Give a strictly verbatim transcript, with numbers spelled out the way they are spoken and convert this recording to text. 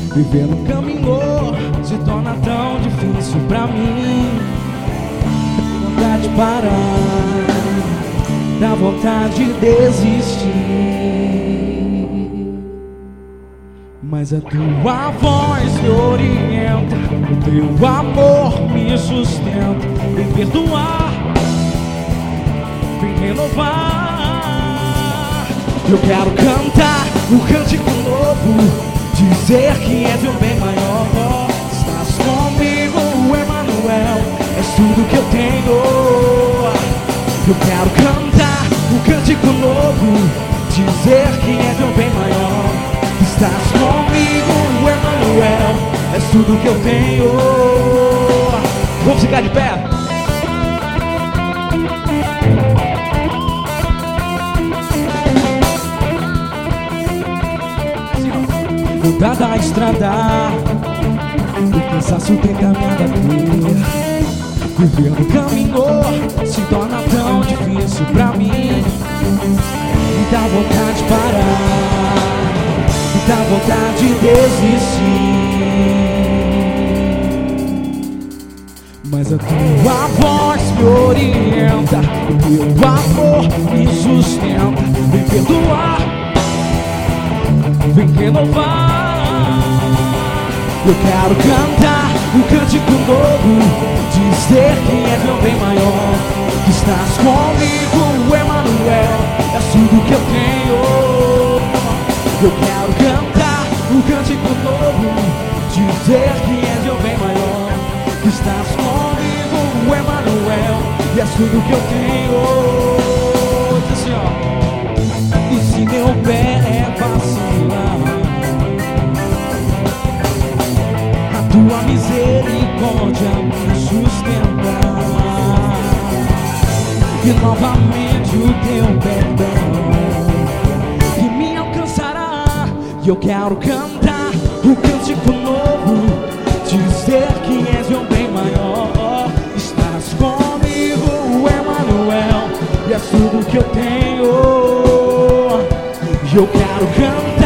Viver no caminho se torna tão difícil pra mim. Dá vontade de parar, dá vontade de desistir, mas a tua voz me orienta, o teu amor me sustenta. Vem perdoar, vem renovar. Eu quero cantar um cântico novo, dizer que és meu bem maior. Estás comigo, Emmanuel, és tudo que eu tenho. Eu quero cantar um cântico novo, dizer que és meu bem maior. Estás comigo, Emmanuel, és tudo que eu tenho. Vamos ficar de pé. Mudar da estrada, o cansaço tenta me abater. Viver no caminho se torna tão difícil pra mim. Me dá vontade de parar, me dá vontade de desistir, mas a tua voz me orienta, o teu amor me sustenta. Vem perdoar, vem renovar. Eu quero cantar um cântico novo, dizer que és meu bem maior. Que estás comigo, Emmanuel, és tudo que eu tenho. Eu quero cantar um cântico novo, dizer que és meu bem maior. Que estás comigo, Emmanuel, e és tudo que eu tenho. Diz assim, ó. E se meu pé é vacilar, tua misericórdia me sustenta, e novamente o teu perdão que me alcançará. E eu quero cantar um cântico novo, dizer que és meu bem maior. Estás comigo, Emmanuel, e és tudo que eu tenho. E eu quero cantar